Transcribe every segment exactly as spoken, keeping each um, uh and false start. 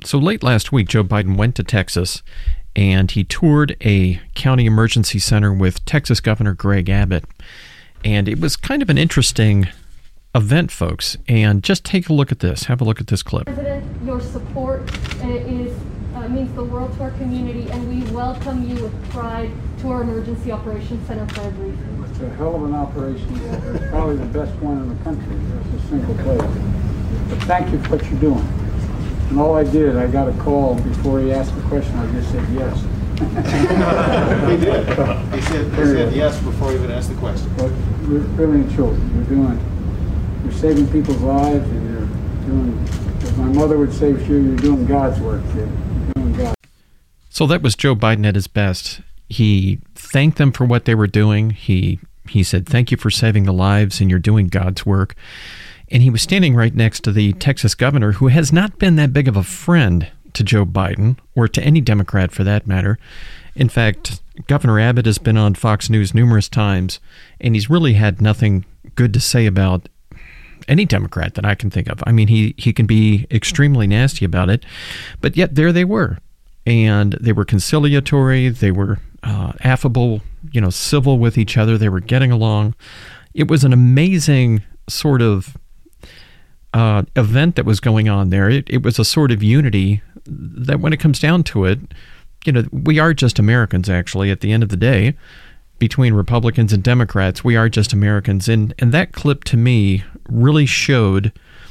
So late last week, Joe Biden went to Texas, and he toured a county emergency center with Texas Governor Greg Abbott. And it was kind of an interesting event, folks. And just take a look at this. Have a look at this clip. President, your support uh, is uh, means the world to our community, and we welcome you with pride to our Emergency Operations Center for a briefing. It's a hell of an operation. It's probably the best one in the country. It's a single place. But thank you for what you're doing. And all I did, I got a call before he asked the question. I just said yes. He did. He said, he said yes before he even asked the question. But really and truly, you're doing, you're saving people's lives, and you're doing, as my mother would say, sure, you're doing God's work, kid. You're doing God. So that was Joe Biden at his best. He thanked them for what they were doing. He he said, thank you for saving the lives, and you're doing God's work. And he was standing right next to the Texas governor, who has not been that big of a friend to Joe Biden, or to any Democrat for that matter. In fact, Governor Abbott has been on Fox News numerous times, and he's really had nothing good to say about any Democrat that I can think of. I mean, he, he can be extremely nasty about it, but yet there they were. And they were conciliatory, they were uh, affable, you know, civil with each other, they were getting along. It was an amazing sort of Uh, event that was going on there. It, it was a sort of unity that, when it comes down to it, you know, we are just Americans, actually, at the end of the day. Between Republicans and Democrats, we are just Americans. And, and that clip, to me, really showed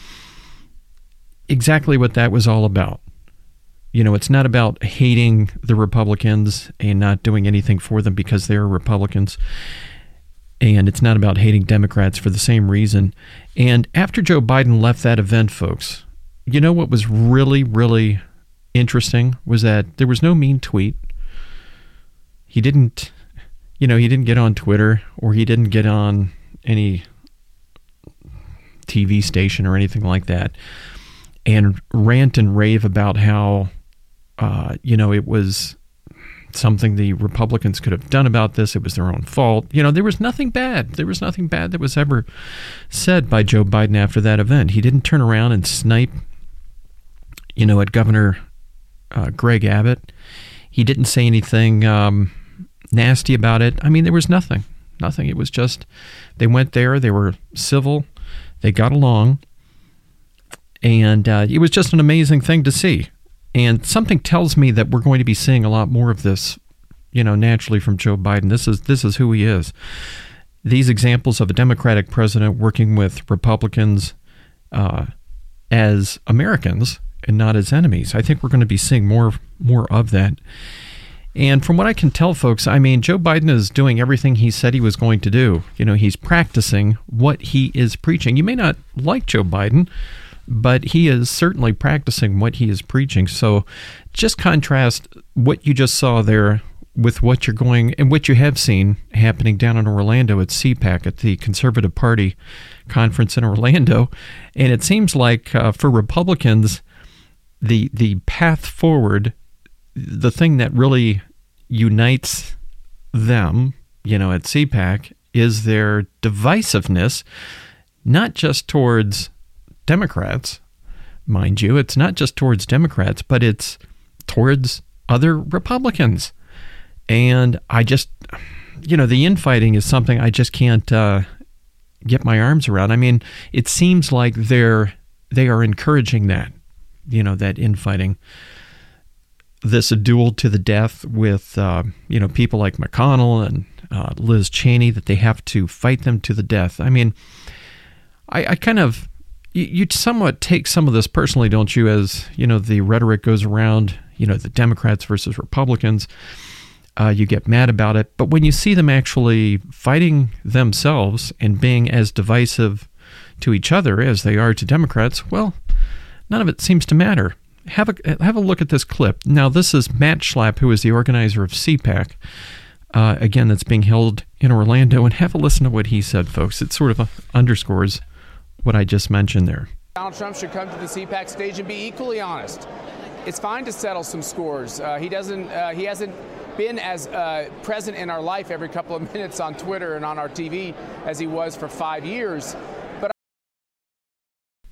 exactly what that was all about. You know, it's not about hating the Republicans and not doing anything for them because they're Republicans. And it's not about hating Democrats for the same reason. And after Joe Biden left that event, folks, you know what was really, really interesting was that there was no mean tweet. He didn't, you know, he didn't get on Twitter, or he didn't get on any T V station or anything like that and rant and rave about how, uh, you know, it was something the Republicans could have done about this. It was their own fault. You know, there was nothing bad. There was nothing bad that was ever said by Joe Biden after that event. He didn't turn around and snipe, you know, at Governor uh, Greg Abbott. He didn't say anything um, nasty about it. I mean, there was nothing. Nothing. It was just, they went there, they were civil, they got along, and uh, it was just an amazing thing to see. And something tells me that we're going to be seeing a lot more of this, you know, naturally from Joe Biden. This is this is who he is. These examples of a Democratic president working with Republicans uh, as Americans and not as enemies. I think we're going to be seeing more more of that. And from what I can tell, folks, I mean, Joe Biden is doing everything he said he was going to do. You know, he's practicing what he is preaching. You may not like Joe Biden, but he is certainly practicing what he is preaching. So just contrast what you just saw there with what you're going and what you have seen happening down in Orlando at C PAC, at the Conservative Party conference in Orlando. And it seems like uh, for Republicans, the the path forward, the thing that really unites them, you know, at C PAC, is their divisiveness, not just towards Democrats, mind you. It's not just towards Democrats, but it's towards other Republicans. And I just, you know, the infighting is something I just can't uh, get my arms around. I mean, it seems like they're they are encouraging that, you know, that infighting. This a duel to the death with, uh, you know, people like McConnell and uh, Liz Cheney, that they have to fight them to the death. I mean, I, I kind of, you, you somewhat take some of this personally, don't you, as, you know, the rhetoric goes around, you know, the Democrats versus Republicans. Uh, you get mad about it. But when you see them actually fighting themselves and being as divisive to each other as they are to Democrats, well, none of it seems to matter. Have a have a look at this clip. Now, this is Matt Schlapp, who is the organizer of C PAC, uh, again, that's being held in Orlando, and have a listen to what he said, folks. It sort of uh, underscores what I just mentioned there. Donald Trump should come to the C PAC stage and be equally honest. It's fine to settle some scores. Uh, he doesn't. Uh, he hasn't been as uh, present in our life every couple of minutes on Twitter and on our T V as he was for five years. But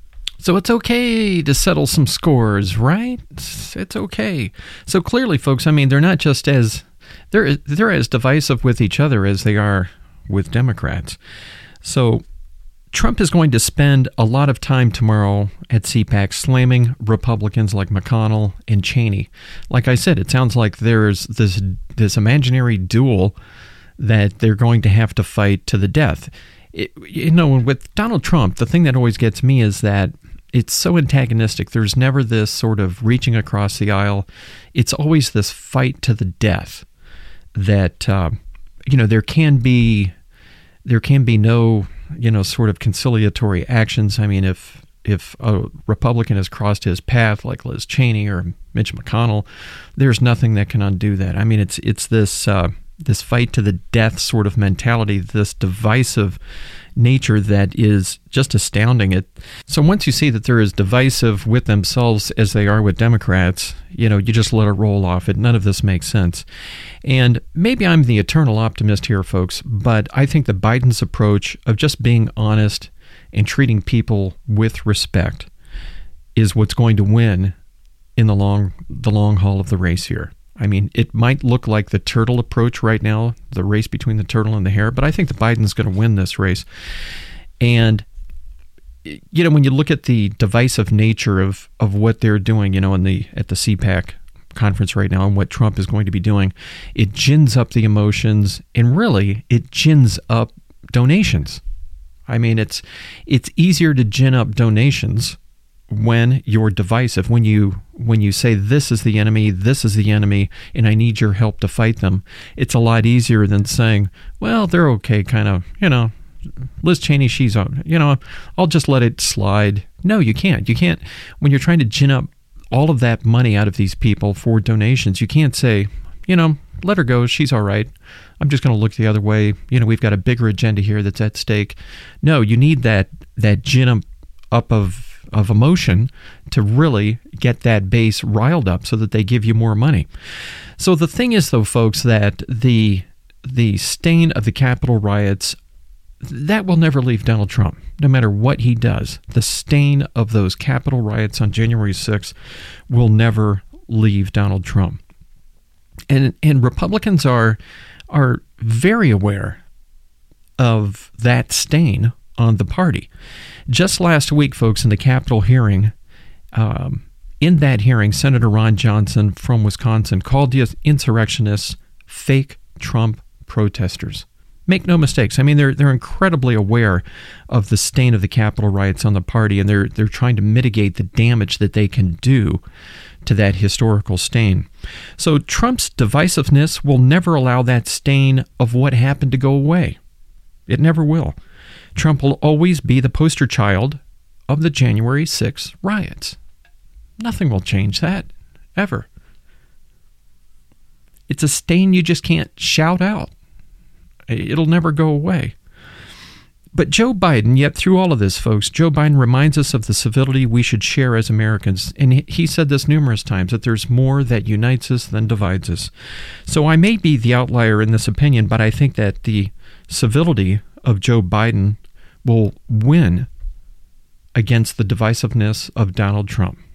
So it's okay to settle some scores, right? It's, it's okay. So clearly, folks, I mean, they're not just as they're they're as divisive with each other as they are with Democrats. So Trump is going to spend a lot of time tomorrow at CPAC slamming Republicans like McConnell and Cheney. Like I said, it sounds like there's this this imaginary duel that they're going to have to fight to the death. It, you know, with Donald Trump, the thing that always gets me is that it's so antagonistic. There's never this sort of reaching across the aisle. It's always this fight to the death that, uh, you know, there can be there can be no, you know, sort of conciliatory actions. I mean, if if a Republican has crossed his path, like Liz Cheney or Mitch McConnell, there's nothing that can undo that. I mean, it's it's this uh, this fight to the death sort of mentality, this divisive nature that is just astounding. It so once you see that they're as divisive with themselves as they are with Democrats, you know, you just let it roll off. It none of this makes sense. And maybe I'm the eternal optimist here, folks, but I think that Biden's approach of just being honest and treating people with respect is what's going to win in the long the long haul of the race here. I mean, it might look like the turtle approach right now, the race between the turtle and the hare, but I think that Biden's going to win this race. And, you know, when you look at the divisive nature of, of what they're doing, you know, in the at the CPAC conference right now and what Trump is going to be doing, it gins up the emotions, and really it gins up donations. I mean, it's it's easier to gin up donations when you're divisive, when you when you say this is the enemy, this is the enemy, and I need your help to fight them. It's a lot easier than saying, well, they're okay, kind of, you know, Liz Cheney, she's on, you know, I'll just let it slide. No, you can't. You can't. When you're trying to gin up all of that money out of these people for donations, you can't say, you know, let her go, she's all right. I'm just going to look the other way. You know, we've got a bigger agenda here that's at stake. No, you need that that gin up of of emotion to really get that base riled up so that they give you more money. So the thing is, though, folks, that the the stain of the Capitol riots, that will never leave Donald Trump, no matter what he does. The stain of those Capitol riots on January sixth will never leave Donald Trump. And and Republicans are are very aware of that stain on the party. Just last week, folks, in the Capitol hearing, um, in that hearing, Senator Ron Johnson from Wisconsin called the insurrectionists fake Trump protesters. Make no mistakes. I mean, they're they're incredibly aware of the stain of the Capitol riots on the party, and they're they're trying to mitigate the damage that they can do to that historical stain. So Trump's divisiveness will never allow that stain of what happened to go away. It never will. Trump will always be the poster child of the January sixth riots. Nothing will change that, ever. It's a stain you just can't shout out. It'll never go away. But Joe Biden, yet through all of this, folks, Joe Biden reminds us of the civility we should share as Americans. And he said this numerous times, that there's more that unites us than divides us. So I may be the outlier in this opinion, but I think that the civility of Joe Biden will win against the divisiveness of Donald Trump.